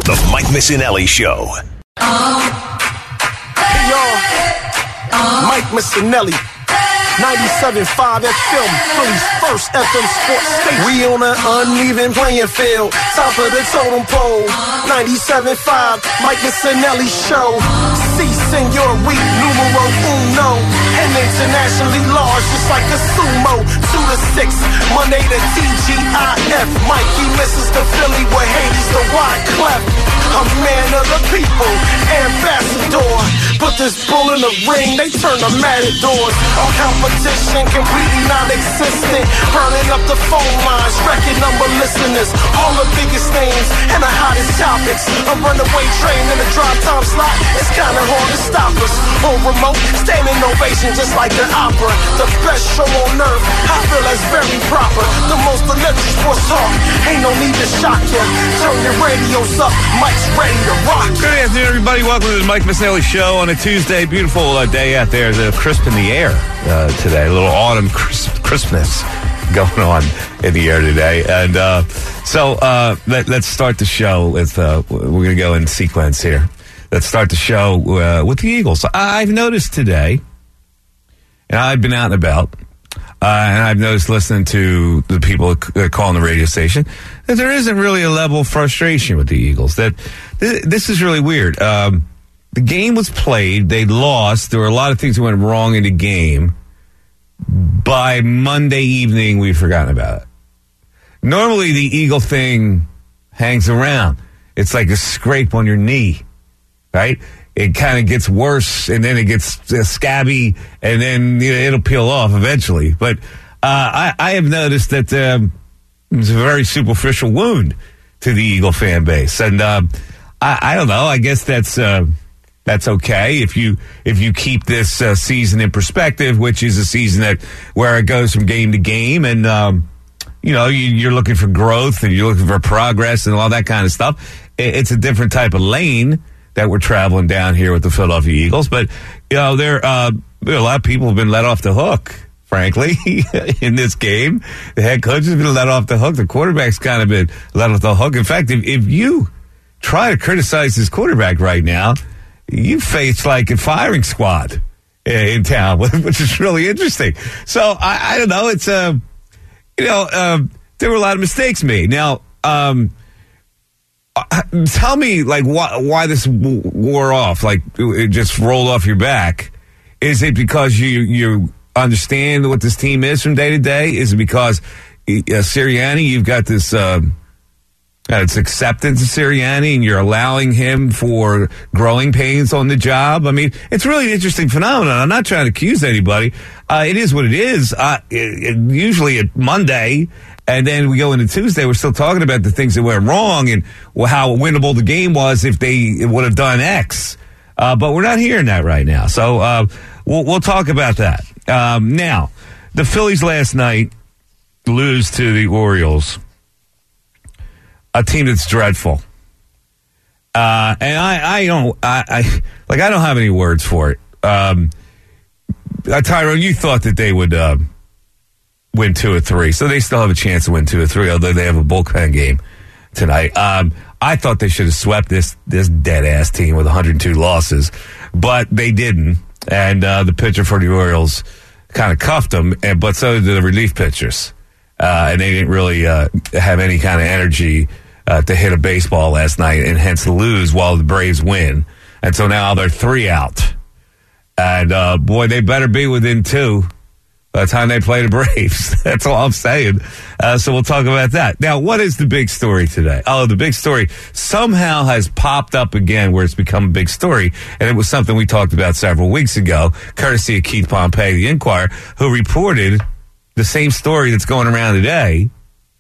The Mike Missinelli Show. Hey, y'all. Mike Missinelli. 97.5 FM, Philly's first FM sports station. We on an uneven playing field, top of the totem pole. 97.5, Mike Missinelli Show. Si, senor, we numero uno. And internationally large, just like a sumo. 2 to 6, Monday to TGIF. Mikey misses the Philly with Hades the Wyclef. A man of the people, ambassador. Put this bull in the ring, they turn the matadors. All competition completely non-existent. Burning up the phone lines, record number listeners. All the biggest names and the hottest topics. A runaway train in a drive time slot. It's kinda hard to stop us. On remote, standing ovation just like the opera. The best show on earth, I feel that's very proper. The most electric sports talk, ain't no need to shock ya. Turn your radios up, Mike's ready to rock. Good afternoon, everybody. Welcome to the Mike Missinelli Show on a Tuesday. Beautiful day out there. There's a crisp in the air today. A little autumn crispness going on in the air today. And so let's start the show with, we're going to go in sequence here. Let's start the show with the Eagles. I've noticed today, and I've been out and about, and I've noticed listening to the people calling the radio station, that there isn't really a level of frustration with the Eagles. That this is really weird. The game was played. They lost. There were a lot of things that went wrong in the game. By Monday evening, we've forgotten about it. Normally, the Eagle thing hangs around. It's like a scrape on your knee, right? It kind of gets worse, and then it gets scabby, and then it'll peel off eventually. But I have noticed that it's a very superficial wound to the Eagle fan base, and I don't know. I guess that's okay if you keep this season in perspective, which is a season where it goes from game to game, and you're looking for growth and you're looking for progress and all that kind of stuff. It's a different type of lane that we're traveling down here with the Philadelphia Eagles, but there a lot of people have been let off the hook, frankly, in this game. The head coach has been let off the hook. The quarterback's kind of been let off the hook. In fact, if you try to criticize this quarterback right now, you face like a firing squad in town, which is really interesting. So I don't know. It's there were a lot of mistakes made. Now, tell me, like, why this wore off? Like, it just rolled off your back. Is it because you understand what this team is from day to day? Is it because Sirianni, you've got this it's acceptance of Sirianni, and you're allowing him for growing pains on the job? I mean, it's really an interesting phenomenon. I'm not trying to accuse anybody. It is what it is. Usually at Monday, and then we go into Tuesday, we're still talking about the things that went wrong and how winnable the game was if they would have done X. But we're not hearing that right now. So we'll talk about that. Now, the Phillies last night lose to the Orioles, a team that's dreadful. And I don't have any words for it. Tyrone, you thought that they would win 2 or 3, so they still have a chance to win 2 or 3, although they have a bullpen game tonight. I thought they should have swept this dead-ass team with 102 losses, but they didn't. And the pitcher for the Orioles kind of cuffed them, but so did the relief pitchers. And they didn't really have any kind of energy to hit a baseball last night, and hence lose while the Braves win. And so now they're 3 out. And, boy, they better be within 2 by the time they play the Braves. That's all I'm saying. So we'll talk about that. Now, what is the big story today? Oh, the big story somehow has popped up again where it's become a big story. And it was something we talked about several weeks ago, courtesy of Keith Pompey, the Inquirer, who reported the same story that's going around today,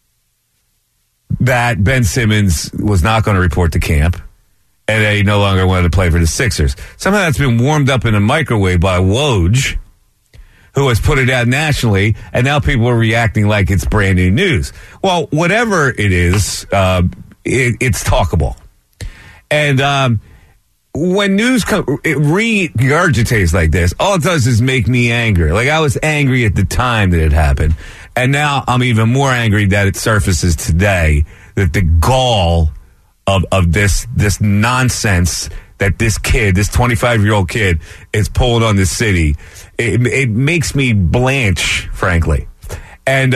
that Ben Simmons was not going to report to camp, and they no longer wanted to play for the Sixers. Somehow that's been warmed up in a microwave by Woj, who has put it out nationally, and now people are reacting like it's brand new news. Well, whatever it is, it's talkable. And when news regurgitates like this, all it does is make me angry. Like, I was angry at the time that it happened, and now I'm even more angry that it surfaces today, that the gall of this nonsense that this kid, this 25-year-old kid, is pulling on this city. It makes me blanch, frankly. And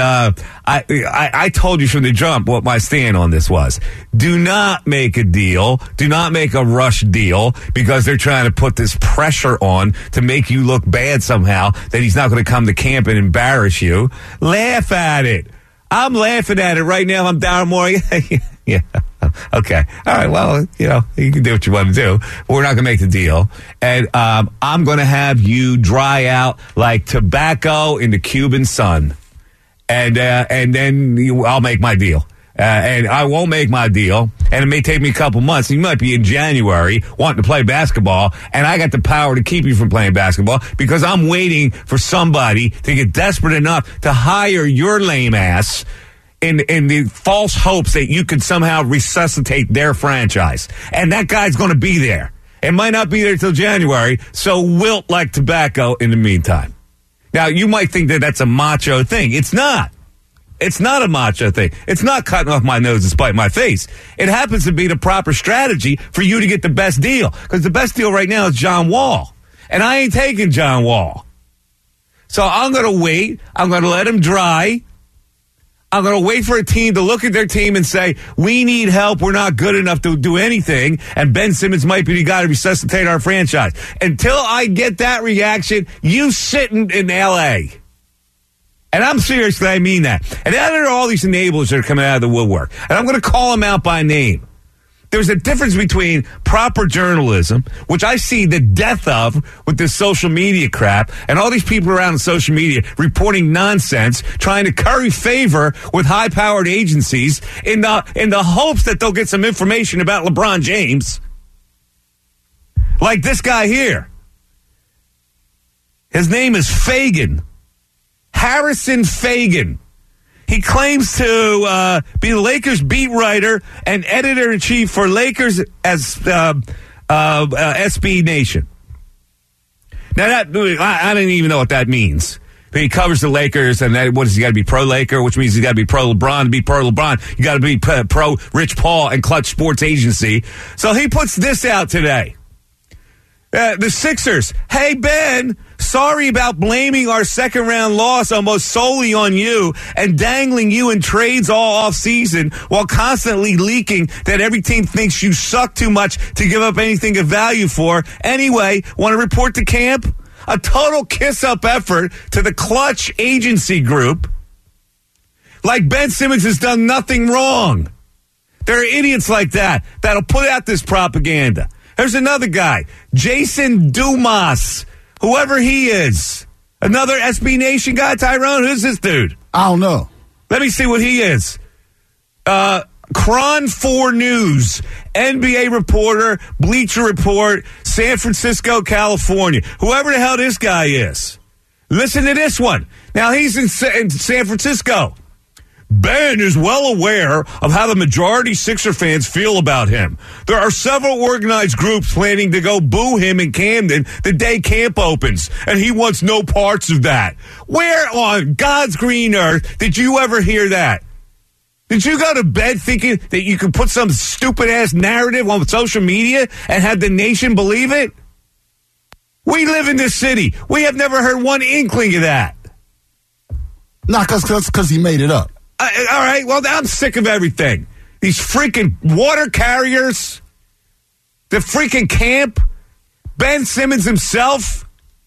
I told you from the jump what my stand on this was. Do not make a deal. Do not make a rush deal because they're trying to put this pressure on to make you look bad somehow that he's not going to come to camp and embarrass you. Laugh at it. I'm laughing at it right now. I'm Darren Moore. Yeah. Okay. All right. Well, you can do what you want to do. But we're not going to make the deal. And I'm going to have you dry out like tobacco in the Cuban sun. And then I'll make my deal. And I won't make my deal. And it may take me a couple months. You might be in January wanting to play basketball. And I got the power to keep you from playing basketball because I'm waiting for somebody to get desperate enough to hire your lame ass in the false hopes that you could somehow resuscitate their franchise. And that guy's going to be there. It might not be there till January. So wilt like tobacco in the meantime. Now, you might think that that's a macho thing. It's not. It's not a macho thing. It's not cutting off my nose to spite my face. It happens to be the proper strategy for you to get the best deal. Because the best deal right now is John Wall. And I ain't taking John Wall. So I'm going to wait. I'm going to let him dry. I'm going to wait for a team to look at their team and say, we need help. We're not good enough to do anything. And Ben Simmons might be the guy to resuscitate our franchise. Until I get that reaction, you sitting in L.A. And I'm seriously, I mean that. And then there are all these enablers that are coming out of the woodwork. And I'm going to call them out by name. There's a difference between proper journalism, which I see the death of with this social media crap, and all these people around social media reporting nonsense, trying to curry favor with high-powered agencies in the hopes that they'll get some information about LeBron James. Like this guy here. His name is Fagan. Harrison Fagan. He claims to be the Lakers beat writer and editor-in-chief for Lakers as SB Nation. Now, I don't even know what that means. He covers the Lakers, and what does he got to be pro-Laker, which means he's got to be pro-LeBron. To be pro-LeBron, you got to be pro-Rich Paul and Clutch Sports Agency. So he puts this out today. The Sixers, hey, Ben, sorry about blaming our second-round loss almost solely on you and dangling you in trades all offseason while constantly leaking that every team thinks you suck too much to give up anything of value for. Anyway, want to report to camp? A total kiss-up effort to the Clutch Agency Group. Like Ben Simmons has done nothing wrong. There are idiots like that that'll put out this propaganda. There's another guy, Jason Dumas, whoever he is. Another SB Nation guy, Tyrone. Who's this dude? I don't know. Let me see what he is. Cron 4 News, NBA reporter, Bleacher Report, San Francisco, California. Whoever the hell this guy is. Listen to this one. Now, he's in San Francisco. Ben is well aware of how the majority Sixer fans feel about him. There are several organized groups planning to go boo him in Camden the day camp opens, and he wants no parts of that. Where on God's green earth did you ever hear that? Did you go to bed thinking that you could put some stupid-ass narrative on social media and have the nation believe it? We live in this city. We have never heard one inkling of that. Not because he made it up. All right, well, I'm sick of everything. These freaking water carriers, the freaking camp, Ben Simmons himself.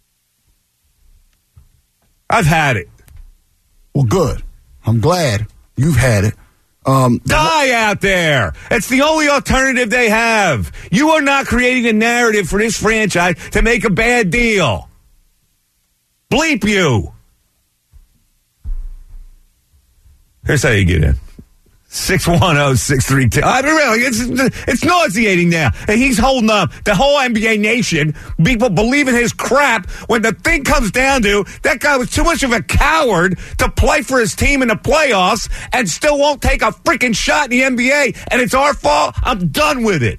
I've had it. Well, good. I'm glad you've had it. Die out there. It's the only alternative they have. You are not creating a narrative for this franchise to make a bad deal. Bleep you. Here's how you get in. 610-632. I don't know. It's nauseating now. And he's holding up the whole NBA nation. People believe in his crap. When the thing comes down to, that guy was too much of a coward to play for his team in the playoffs and still won't take a freaking shot in the NBA. And it's our fault. I'm done with it.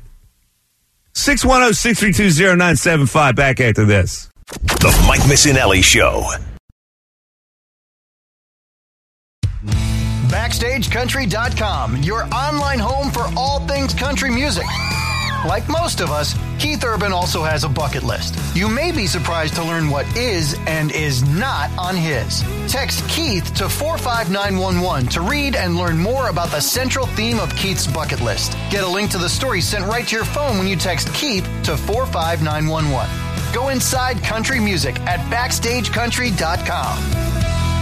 610-632-0975. Back after this. The Mike Missinelli Show. Back BackstageCountry.com, your online home for all things country music. Like most of us, Keith Urban also has a bucket list. You may be surprised to learn what is and is not on his. Text Keith to 45911 to read and learn more about the central theme of Keith's bucket list. Get a link to the story sent right to your phone when you text Keith to 45911. Go inside country music at BackstageCountry.com.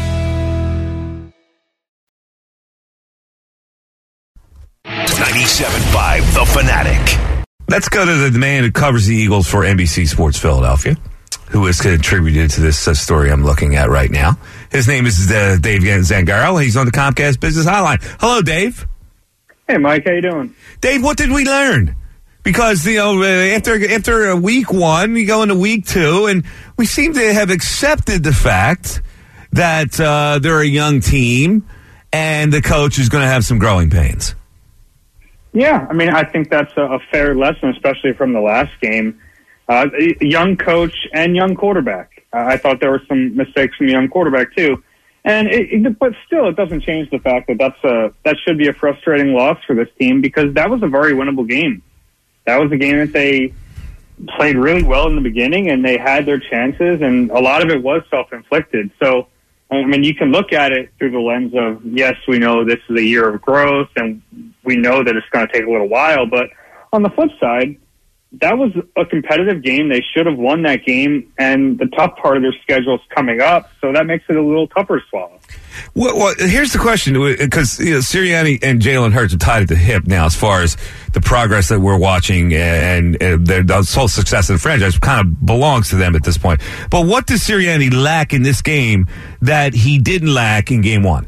97.5 The Fanatic. Let's go to the man who covers the Eagles for NBC Sports Philadelphia, who has contributed to this story I'm looking at right now. His name is Dave Zangaro. He's on the Comcast Business Hotline. Hello, Dave. Hey, Mike. How you doing? Dave, what did we learn? Because, after week one, you go into week two, and we seem to have accepted the fact that they're a young team and the coach is going to have some growing pains. Yeah, I mean, I think that's a fair lesson, especially from the last game. Young coach and young quarterback. I thought there were some mistakes from the young quarterback, too. But still, it doesn't change the fact that that should be a frustrating loss for this team, because that was a very winnable game. That was a game that they played really well in the beginning, and they had their chances, and a lot of it was self-inflicted. So, I mean, you can look at it through the lens of, yes, we know this is a year of growth, and we know that it's going to take a little while. But on the flip side, that was a competitive game. They should have won that game, and the tough part of their schedule is coming up, so that makes it a little tougher to swallow. Well, here's the question, because Sirianni and Jalen Hurts are tied at the hip now as far as the progress that we're watching, and the whole success of the franchise kind of belongs to them at this point. But what does Sirianni lack in this game that he didn't lack in game one?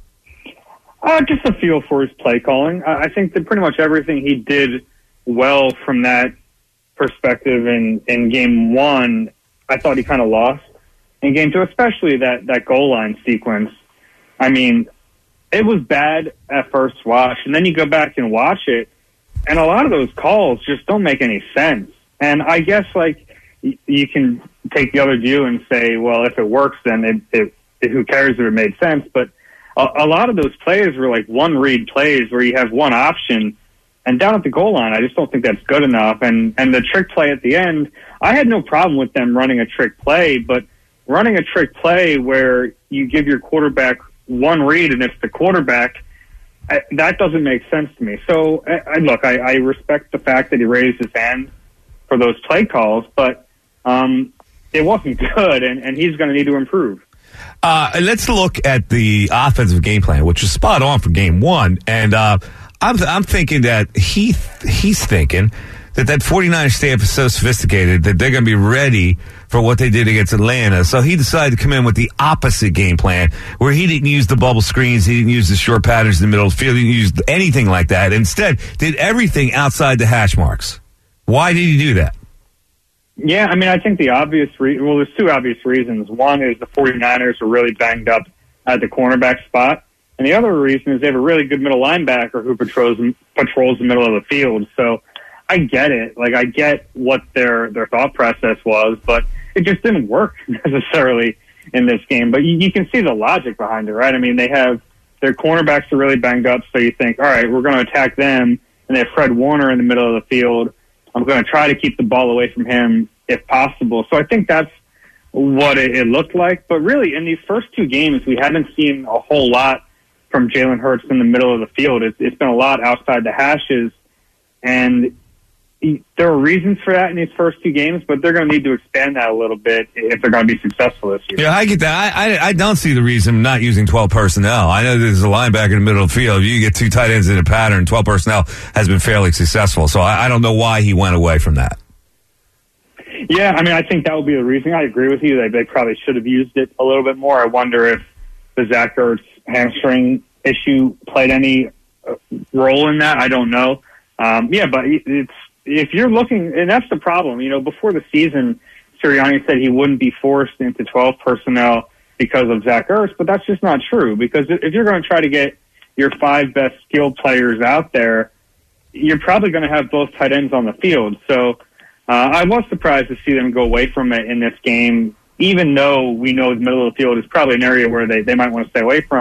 Just a feel for his play calling. I think that pretty much everything he did well from that perspective in game one, I thought he kind of lost in game two, especially that goal line sequence. I mean, it was bad at first watch, and then you go back and watch it, and a lot of those calls just don't make any sense. And I guess, like, you can take the other view and say, well, if it works, then who cares if it made sense? But a lot of those plays were like one-read plays where you have one option, and down at the goal line, I just don't think that's good enough. And the trick play at the end, I had no problem with them running a trick play, but running a trick play where you give your quarterback one read and it's the quarterback, that doesn't make sense to me. So, look, I respect the fact that he raised his hand for those play calls, but it wasn't good, and he's going to need to improve. Let's look at the offensive game plan, which is spot on for game one. And I'm thinking that he's thinking that 49ers staff is so sophisticated that they're going to be ready for what they did against Atlanta. So he decided to come in with the opposite game plan, where he didn't use the bubble screens, he didn't use the short patterns in the middle of the field, he didn't use anything like that. Instead, did everything outside the hash marks. Why did he do that? Yeah, I mean, I think the obvious there's two obvious reasons. One is the 49ers are really banged up at the cornerback spot. And the other reason is they have a really good middle linebacker who patrols the middle of the field. So I get it. Like, I get what their thought process was, but it just didn't work necessarily in this game. But you can see the logic behind it, right? I mean, their cornerbacks are really banged up, so you think, all right, we're going to attack them. And they have Fred Warner in the middle of the field. I'm going to try to keep the ball away from him if possible. So I think that's what it looked like. But really, in these first two games, we haven't seen a whole lot from Jalen Hurts in the middle of the field. It's been a lot outside the hashes. And there are reasons for that in these first two games, but they're going to need to expand that a little bit if they're going to be successful this year. Yeah, I get that. I don't see the reason not using 12 personnel. I know there's a linebacker in the middle of the field. If you get two tight ends in a pattern, 12 personnel has been fairly successful. So I don't know why he went away from that. Yeah, I mean, I think that would be the reason. I agree with you. They probably should have used it a little bit more. I wonder if the Zach Ertz hamstring issue played any role in that. I don't know. But if you're looking, and that's the problem, before the season, Sirianni said he wouldn't be forced into 12 personnel because of Zach Ertz, but that's just not true, because if you're going to try to get your five best skilled players out there, you're probably going to have both tight ends on the field. So I was surprised to see them go away from it in this game, even though we know the middle of the field is probably an area where they might want to stay away from.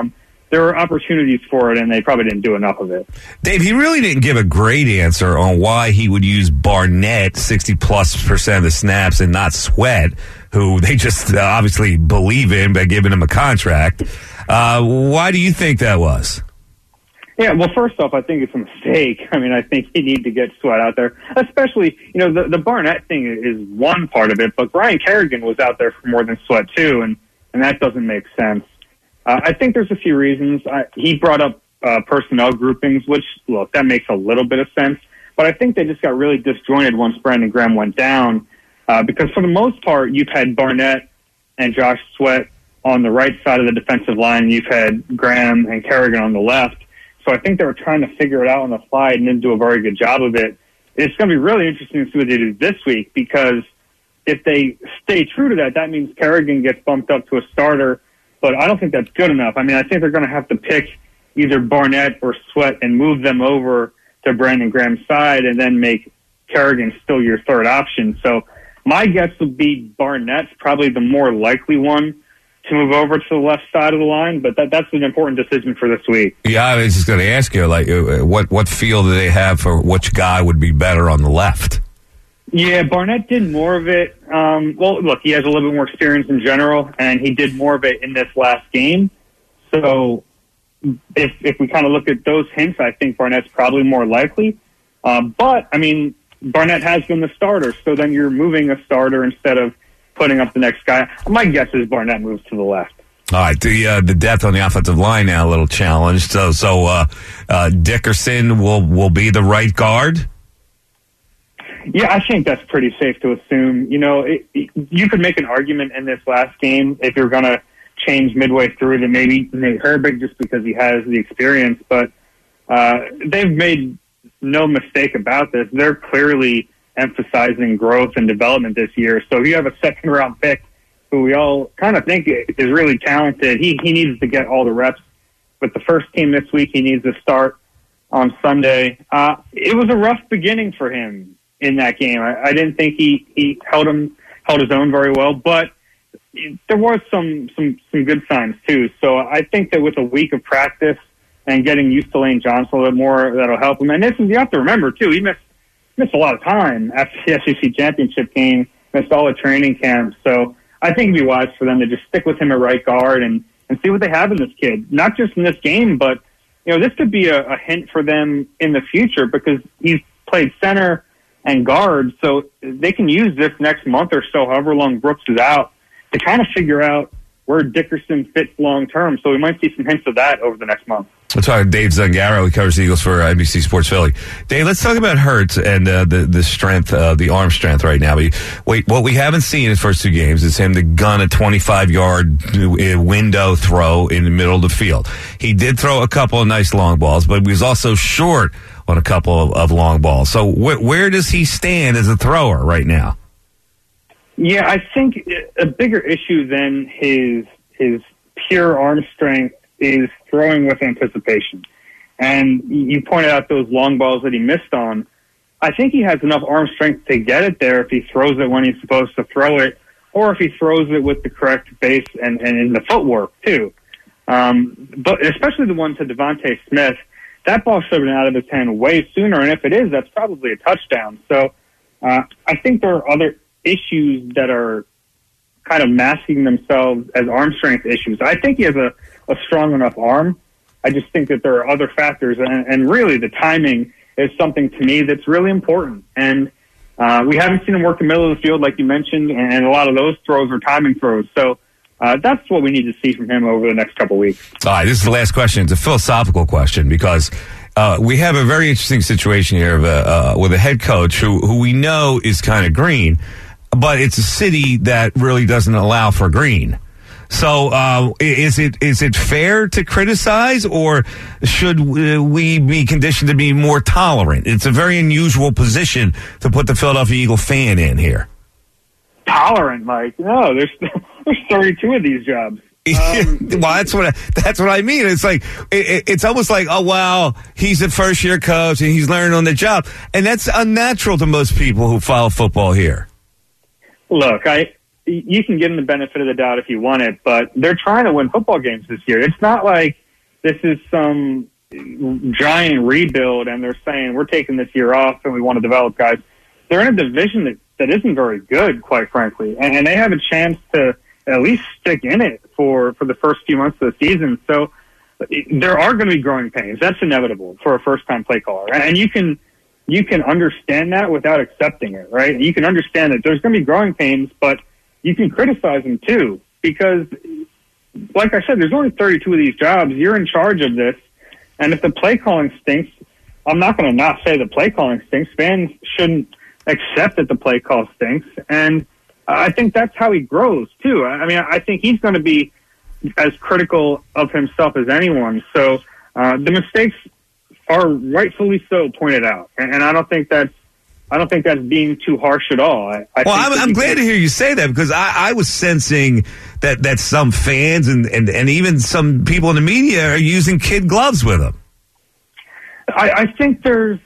there were opportunities for it, and they probably didn't do enough of it. Dave, he really didn't give a great answer on why he would use Barnett 60+% of the snaps and not Sweat, who they just obviously believe in by giving him a contract. Why do you think that was? Yeah, well, first off, I think it's a mistake. I mean, I think you need to get Sweat out there, especially, the Barnett thing is one part of it, but Ryan Kerrigan was out there for more than Sweat, too, and that doesn't make sense. I think there's a few reasons. He brought up personnel groupings, which, look, that makes a little bit of sense, but I think they just got really disjointed once Brandon Graham went down, because for the most part, you've had Barnett and Josh Sweat on the right side of the defensive line, and you've had Graham and Kerrigan on the left. So I think they were trying to figure it out on the fly and didn't do a very good job of it. It's going to be really interesting to see what they do this week, because if they stay true to that, that means Kerrigan gets bumped up to a starter, but I don't think that's good enough. I mean, I think they're going to have to pick either Barnett or Sweat and move them over to Brandon Graham's side and then make Kerrigan still your third option. So my guess would be Barnett's probably the more likely one to move over to the left side of the line, but that's an important decision for this week. Yeah, I was just going to ask you, what feel do they have for which guy would be better on the left? Yeah, Barnett did more of it. Well, look, he has a little bit more experience in general, and he did more of it in this last game. So if we kind of look at those hints, I think Barnett's probably more likely. But, I mean, Barnett has been the starter, so then you're moving a starter instead of putting up the next guy. My guess is Barnett moves to the left. All right, the depth on the offensive line now a little challenged. So Dickerson will be the right guard? Yeah, I think that's pretty safe to assume. You could make an argument in this last game if you're going to change midway through to maybe Nate Herbig just because he has the experience. But they've made no mistake about this. They're clearly emphasizing growth and development this year. So if you have a second-round pick who we all kind of think is really talented, he needs to get all the reps. With the first team this week, he needs to start on Sunday. It was a rough beginning for him in that game. I didn't think he held his own very well, but there was some good signs too. So I think that with a week of practice and getting used to Lane Johnson a little bit more, that'll help him. And you have to remember too, he missed a lot of time after the SEC championship game, missed all the training camp. So I think it'd be wise for them to just stick with him at right guard and see what they have in this kid. Not just in this game, but this could be a hint for them in the future because he's played center and guard, so they can use this next month or so, however long Brooks is out, to kind of figure out where Dickerson fits long term. So we might see some hints of that over the next month. Let's talk to Dave Zangaro, who covers the Eagles for NBC Sports Philly. Dave, let's talk about Hurts and the strength, the arm strength right now. What we haven't seen in his first two games is him to gun a 25-yard window throw in the middle of the field. He did throw a couple of nice long balls, but he was also short on a couple of long balls. So where does he stand as a thrower right now? Yeah, I think a bigger issue than his pure arm strength is throwing with anticipation. And you pointed out those long balls that he missed on. I think he has enough arm strength to get it there if he throws it when he's supposed to throw it, or if he throws it with the correct base and in the footwork, too. But especially the one to Devontae Smith, that ball should have been out of his hand way sooner, and if it is, that's probably a touchdown. So I think there are other issues that are kind of masking themselves as arm strength issues. I think he has a strong enough arm. I just think that there are other factors, and really the timing is something to me that's really important. And we haven't seen him work the middle of the field like you mentioned, and a lot of those throws are timing throws. So that's what we need to see from him over the next couple of weeks. All right, this is the last question. It's a philosophical question because we have a very interesting situation here with a head coach who we know is kind of green, but it's a city that really doesn't allow for green. So is it fair to criticize, or should we be conditioned to be more tolerant? It's a very unusual position to put the Philadelphia Eagle fan in here. Tolerant, Mike? No, there's 32 of these jobs. Well, that's what I mean. It's like it's almost like, oh wow, he's a first year coach and he's learning on the job, and that's unnatural to most people who follow football here. Look, you can give them the benefit of the doubt if you want it, but they're trying to win football games this year. It's not like this is some giant rebuild and they're saying we're taking this year off and we want to develop guys. They're in a division that isn't very good, quite frankly, and they have a chance to at least stick in it for the first few months of the season. So there are going to be growing pains. That's inevitable for a first-time play caller, and you can understand that without accepting it, right? You can understand that there's going to be growing pains, but you can criticize them too, because, like I said, there's only 32 of these jobs. You're in charge of this, and if the play calling stinks, I'm not going to not say the play calling stinks. Fans shouldn't accept that the play call stinks, and I think that's how he grows too. I mean, I think he's going to be as critical of himself as anyone. So the mistakes are rightfully so pointed out, and I don't think that's being too harsh at all. I'm glad to hear you say that, because I was sensing that some fans and even some people in the media are using kid gloves with him. I think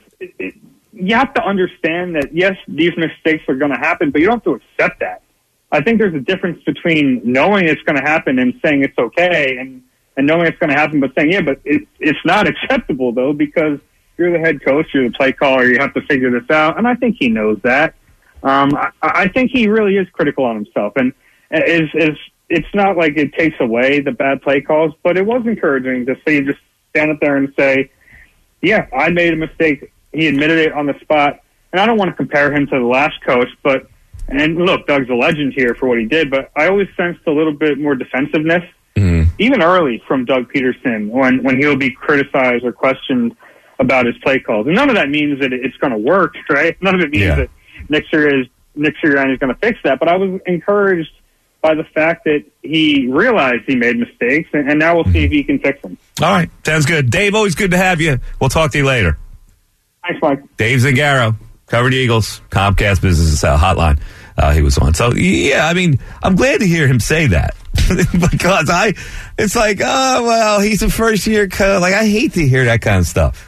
you have to understand that, yes, these mistakes are going to happen, but you don't have to accept that. I think there's a difference between knowing it's going to happen and saying it's okay, and knowing it's going to happen but saying, yeah, but it's not acceptable, though, because you're the head coach, you're the play caller, you have to figure this out, and I think he knows that. I think he really is critical on himself, and it's not like it takes away the bad play calls, but it was encouraging to see him just stand up there and say, yeah, I made a mistake. He admitted it on the spot, and I don't want to compare him to the last coach, and look, Doug's a legend here for what he did, but I always sensed a little bit more defensiveness, even early from Doug Peterson, when he'll be criticized or questioned about his play calls. And none of that means that it's going to work, right? None of it means that next year he's going to fix that. But I was encouraged by the fact that he realized he made mistakes, and now we'll see if he can fix them. All right. Sounds good. Dave, always good to have you. We'll talk to you later. Thanks, Mike. Dave Zangaro, covered Eagles, Comcast Business Hotline. He was on. So, yeah, I mean, I'm glad to hear him say that. Because it's like, oh, well, he's a first-year coach. Like, I hate to hear that kind of stuff.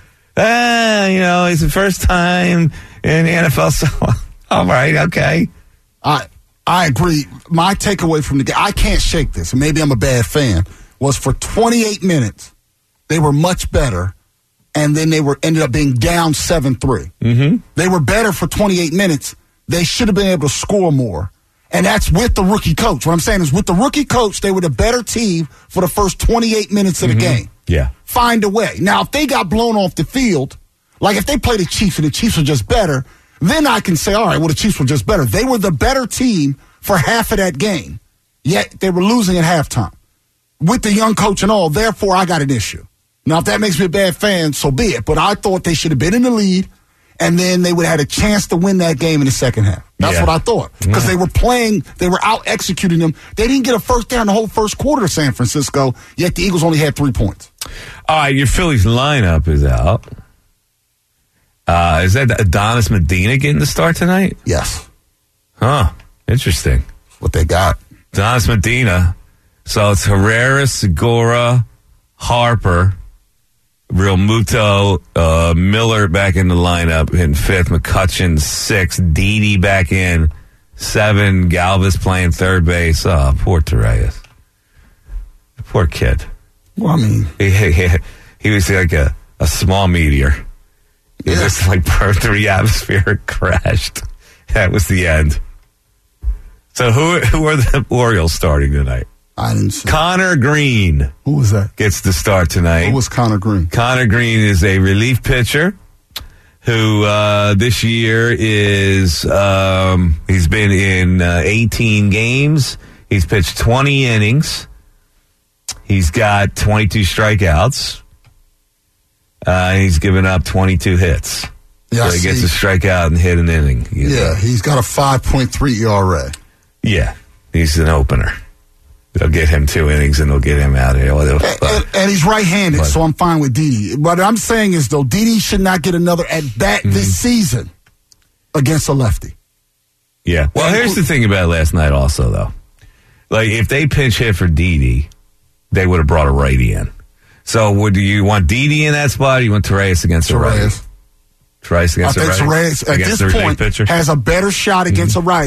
He's the first time in the NFL. So, all right, okay. I agree. My takeaway from the game, I can't shake this, and maybe I'm a bad fan, was for 28 minutes, they were much better, and then they ended up being down 7-3. Mm-hmm. They were better for 28 minutes. They should have been able to score more. And that's with the rookie coach. What I'm saying is, with the rookie coach, they were the better team for the first 28 minutes of the game. Yeah. Find a way. Now, if they got blown off the field, like if they played the Chiefs and the Chiefs were just better, then I can say, all right, well, the Chiefs were just better. They were the better team for half of that game, yet they were losing at halftime with the young coach and all. Therefore, I got an issue. Now, if that makes me a bad fan, so be it. But I thought they should have been in the lead, and then they would have had a chance to win that game in the second half. That's what I thought. Because they were out-executing them. They didn't get a first down the whole first quarter to San Francisco, yet the Eagles only had 3 points. All right, your Phillies lineup is out. Is that Adonis Medina getting the start tonight? Yes. Huh. Interesting. That's what they got. Adonis Medina. So it's Herrera, Segura, Harper, Real Muto, Miller back in the lineup in 5th, McCutcheon 6th, Didi back in 7, Galvis playing third base. Oh, poor Torreyes. Poor kid. Well, I mean, he was like a small meteor. It just like burned through the atmosphere, crashed. That was the end. So who are the Orioles starting tonight? I didn't see. Connor Green. Who was that? Gets the start tonight. Who was Connor Green? Connor Green is a relief pitcher who this year is he's been in 18 games. He's pitched 20 innings. He's got 22 strikeouts. He's given up 22 hits. Yeah, so he gets a strikeout and hit an inning. Yeah, he's got a 5.3 ERA. Yeah, he's an opener. They'll get him 2 innings and they'll get him out of here. And he's right-handed, so I'm fine with Didi. What I'm saying is, though, Didi should not get another at-bat this season against a lefty. Yeah. Well, here's the thing about last night also, though. Like, if they pinch hit for Didi, they would have brought a righty in. So do you want Didi in that spot, or do you want Torreyes against a righty? Torreyes against a righty? Torreyes, at this point, has a better shot against a righty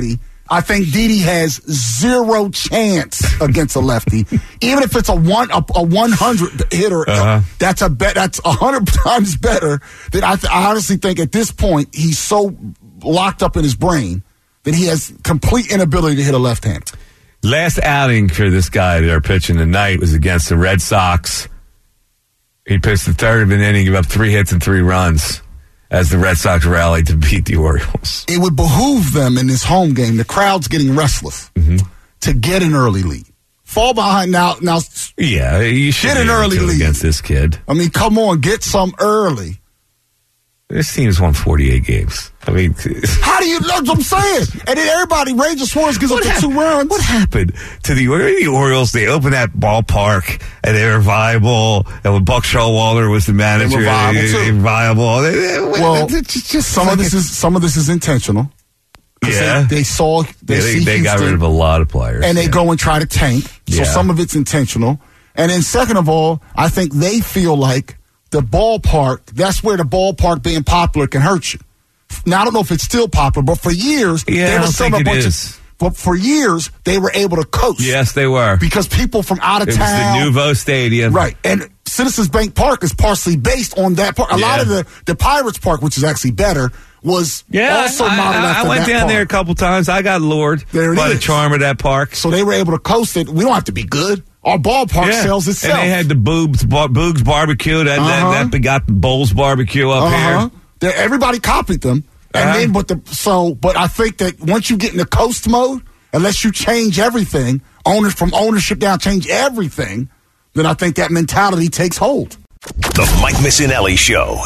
I think Didi has zero chance against a lefty. Even if it's a 100 hitter, that's 100 times better. Than I honestly think at this point he's so locked up in his brain that he has complete inability to hit a left-hander. Last outing for this guy they're pitching tonight was against the Red Sox. He pitched the third of an inning, gave up 3 hits and 3 runs as the Red Sox rallied to beat the Orioles. It would behoove them in this home game, the crowd's getting restless, to get an early lead. Fall behind now. Yeah, you should get an early lead against this kid. I mean, come on, get some early. This team's won 48 games. I mean, how do you know what I'm saying? And then everybody, Ranger Suarez gives up the 2 runs. What happened to the Orioles? They opened that ballpark and they were viable. And when Buck Showalter was the manager, they were viable. Well, some of this is intentional. Yeah, they got rid of a lot of players, and they go and try to tank. So some of it's intentional. And then second of all, I think they feel like the ballpark, that's where the ballpark being popular can hurt you. Now, I don't know if it's still popular, but for years, but for years, they were able to coast. Yes, they were. Because people from out of town. It was the Nouveau Stadium. Right. And Citizens Bank Park is partially based on that park. A lot of the Pirates Park, which is actually better, was also modeled after that I went down there a couple times. I got lured by the charm of that park. So they were able to coast it. We don't have to be good. Our ballpark sells itself. And they had the Boog's Barbecue. That begot Bowles Barbecue up here. Everybody copied them. And then, but I think that once you get in the coast mode, unless you change everything, from ownership down, change everything, then I think that mentality takes hold. The Mike Missinelli Show.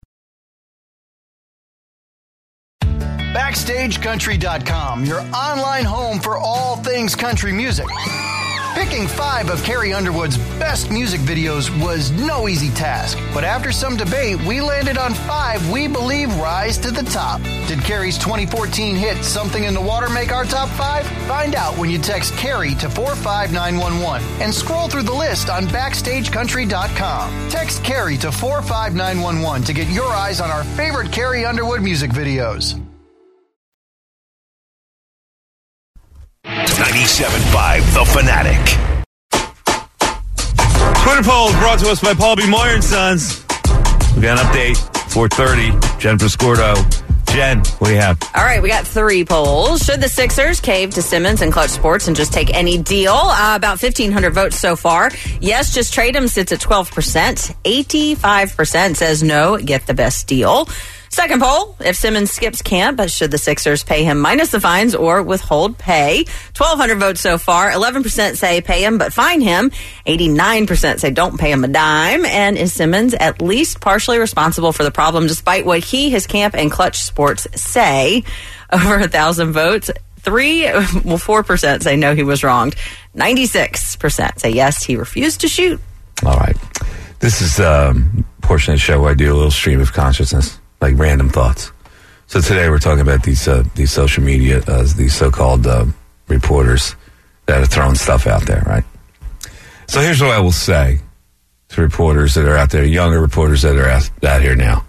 BackstageCountry.com, your online home for all things country music. Picking 5 of Carrie Underwood's best music videos was no easy task, but after some debate, we landed on 5 we believe rise to the top. Did Carrie's 2014 hit Something in the Water make our top 5? Find out when you text Carrie to 45911 and scroll through the list on BackstageCountry.com. Text Carrie to 45911 to get your eyes on our favorite Carrie Underwood music videos. 97.5 The Fanatic. Twitter poll brought to us by Paul B. Moyer and Sons. We got an update, 4:30. Jennifer Scordo. Jen, what do you have? All right, we got 3 polls. Should the Sixers cave to Simmons and Clutch Sports and just take any deal? About 1,500 votes so far. Yes, just trade him sits at 12%. 85% says no, get the best deal. Second poll, if Simmons skips camp, should the Sixers pay him minus the fines or withhold pay? 1,200 votes so far. 11% say pay him but fine him. 89% say don't pay him a dime. And is Simmons at least partially responsible for the problem despite what his camp, and Clutch Sports say? Over 1,000 votes. 4% say no, he was wronged. 96% say yes, he refused to shoot. All right. This is a portion of the show where I do a little stream of consciousness. Like random thoughts. So today we're talking about these social media, these so-called reporters that are throwing stuff out there, right? So here's what I will say to reporters that are out there, younger reporters that are out here now.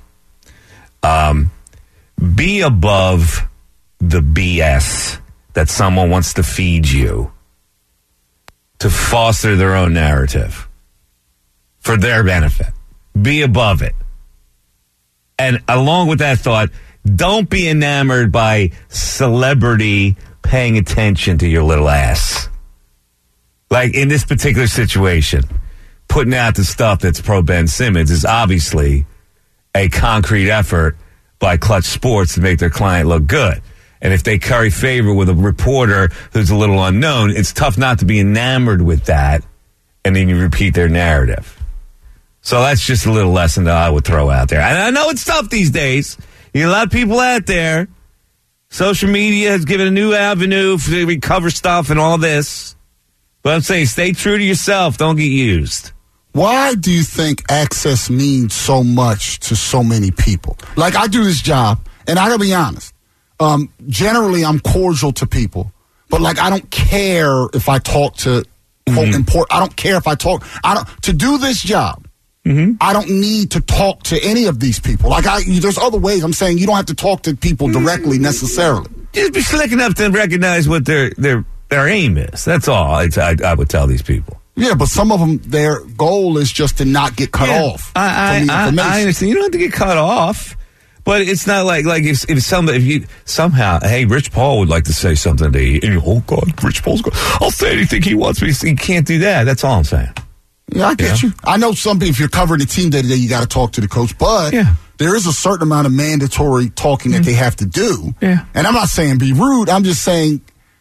Be above the BS that someone wants to feed you to foster their own narrative for their benefit. Be above it. And along with that thought, don't be enamored by celebrity paying attention to your little ass. Like in this particular situation, putting out the stuff that's pro Ben Simmons is obviously a concrete effort by Clutch Sports to make their client look good. And if they curry favor with a reporter who's a little unknown, it's tough not to be enamored with that, and then you repeat their narrative. So that's just a little lesson that I would throw out there. And I know it's tough these days. You got a lot of people out there. Social media has given a new avenue to recover stuff and all this. But I'm saying stay true to yourself. Don't get used. Why do you think access means so much to so many people? Like, I do this job, and I gotta be honest. Generally, I'm cordial to people. But, like, I don't care if I talk to, quote, important. I don't care if I talk. To do this job. I don't need to talk to any of these people. Like, there's other ways. I'm saying you don't have to talk to people directly necessarily. Just be slick enough to recognize what their aim is. That's all I would tell these people. Yeah, but some of them, their goal is just to not get cut off. I understand. You don't have to get cut off, but it's not like if you somehow, hey, Rich Paul would like to say something to you, and you, oh God, Rich Paul's going, I'll say anything he wants me to say. You can't do that. That's all I'm saying. Yeah, I get you. I know something, if you're covering the team day to day, you got to talk to the coach, but there is a certain amount of mandatory talking that they have to do. Yeah. And I'm not saying be rude. I'm just saying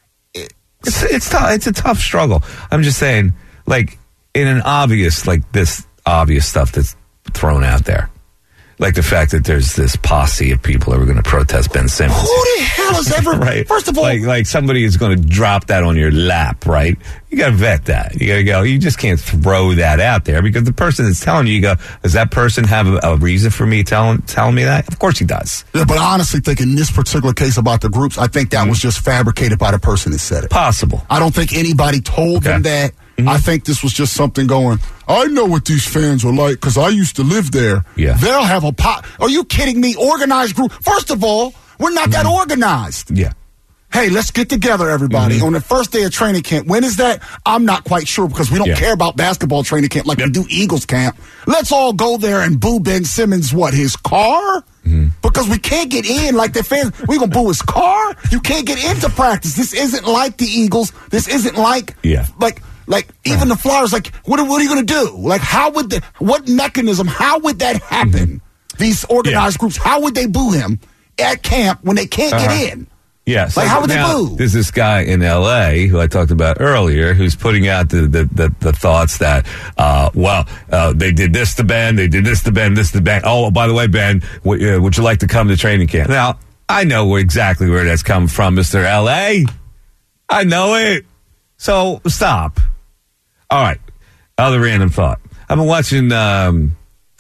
it's tough. It's a tough struggle. I'm just saying, like, in an obvious, like this obvious stuff that's thrown out there. Like the fact that there's this posse of people that are going to protest Ben Simmons. Who the hell has ever... right. First of all... Like somebody is going to drop that on your lap, right? You got to vet that. You got to go, you just can't throw that out there because the person that's telling you go, does that person have a reason for me telling me that? Of course he does. Yeah, but I honestly think in this particular case about the groups, I think that was just fabricated by the person that said it. Possible. I don't think anybody told them that. Mm-hmm. I think this was just something going, I know what these fans are like because I used to live there. Yeah. They'll have a pot. Are you kidding me? Organized group. First of all, we're not that organized. Yeah. Hey, let's get together, everybody, on the first day of training camp. When is that? I'm not quite sure because we don't care about basketball training camp like we do Eagles camp. Let's all go there and boo Ben Simmons, his car? Because we can't get in like the fans. We're going to boo his car? You can't get into practice. This isn't like the Eagles. This isn't like, like even the Flyers, like, what are you going to do? Like, what mechanism, how would that happen? These organized groups, how would they boo him at camp when they can't get in? Yeah. So like, how would they boo? There's this guy in L.A. who I talked about earlier who's putting out the thoughts that, they did this to Ben, they did this to Ben, this to Ben. Oh, by the way, Ben, would you like to come to training camp? Now, I know exactly where that's come from, Mr. L.A. I know it. So, stop. All right. Other random thought. I've been watching some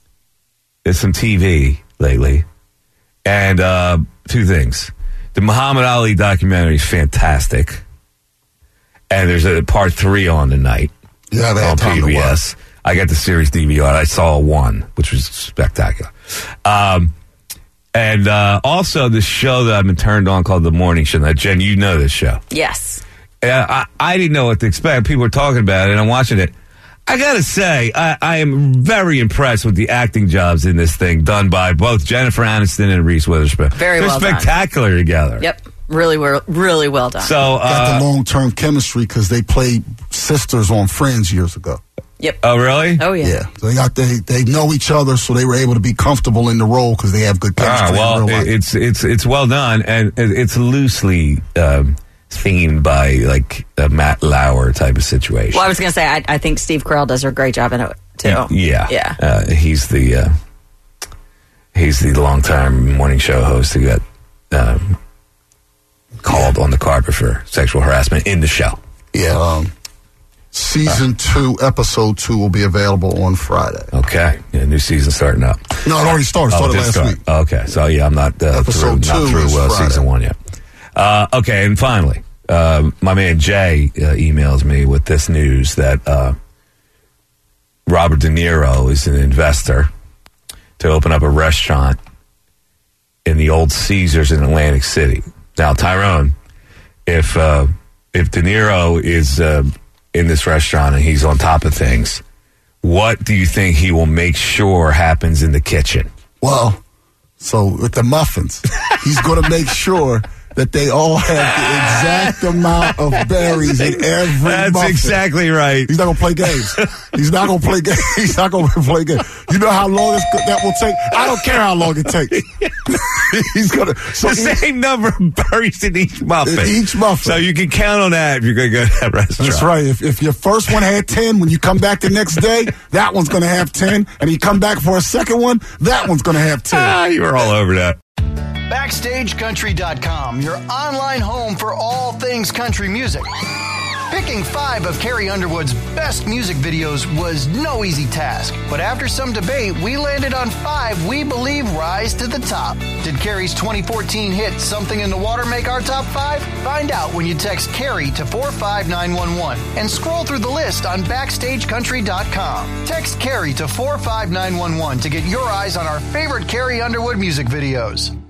TV lately, and two things. The Muhammad Ali documentary is fantastic, and there's a part 3 on tonight. Yeah, they on had time PBS. To watch. I got the series DVR. I saw 1, which was spectacular. And also the show that I've been turned on called The Morning Show. Now, Jen, you know this show. Yes. I didn't know what to expect. People were talking about it, and I'm watching it. I got to say, I am very impressed with the acting jobs in this thing done by both Jennifer Aniston and Reese Witherspoon. They're well spectacular done. Together. Yep. Really well done. So, got the long-term chemistry because they played sisters on Friends years ago. Yep. Oh, really? Oh, yeah. Yeah. So they know each other, so they were able to be comfortable in the role because they have good chemistry. Well, it's well done, and it's loosely themed by like a Matt Lauer type of situation. Well, I was going to say, I think Steve Carell does a great job in it too. Yeah. He's the long-time morning show host who got called on the carpet for sexual harassment in the show. Yeah. Season 2, episode 2 will be available on Friday. Okay. Yeah, new season starting up. No, it already started. Started last week. Okay. So, yeah, I'm not through season 1 yet. Okay, and finally, my man Jay emails me with this news that Robert De Niro is an investor to open up a restaurant in the old Caesars in Atlantic City. Now, Tyrone, if De Niro is in this restaurant and he's on top of things, what do you think he will make sure happens in the kitchen? Well, so with the muffins, he's going to make sure that they all have the exact amount of berries in every muffin. That's exactly right. He's not going to play games. He's not going to play games. He's not going to play games. You know how long that will take? I don't care how long it takes. He's going to... The same number of berries in each muffin. In each muffin. So you can count on that if you're going to go to that restaurant. That's right. If your first one had 10, when you come back the next day, that one's going to have 10. And you come back for a second one, that one's going to have 10. You were all over that. BackstageCountry.com, your online home for all things country music. Picking 5 of Carrie Underwood's best music videos was no easy task, but after some debate, we landed on 5 we believe rise to the top. Did Carrie's 2014 hit Something in the Water make our top 5? Find out when you text Carrie to 45911 and scroll through the list on BackstageCountry.com. Text Carrie to 45911 to get your eyes on our favorite Carrie Underwood music videos.